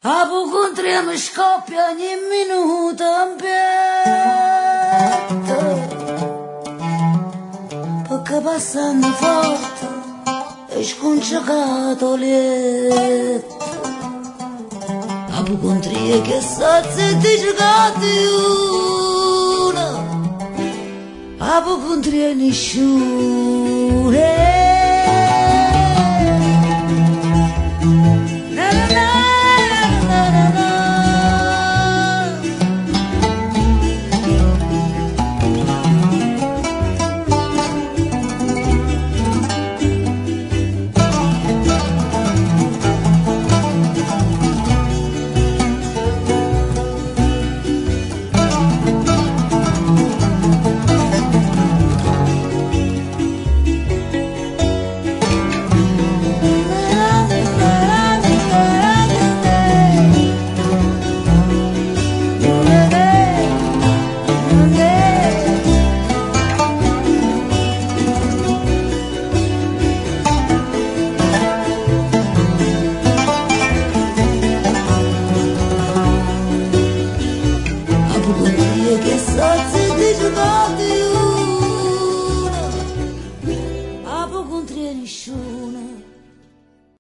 A poco mi scoppia ogni minuto in pietta, perché passando forte e sconciacato letto. A poco che sazza e dice che una, a poco nessuno. Che sazza di giocare una, a poco nessuno.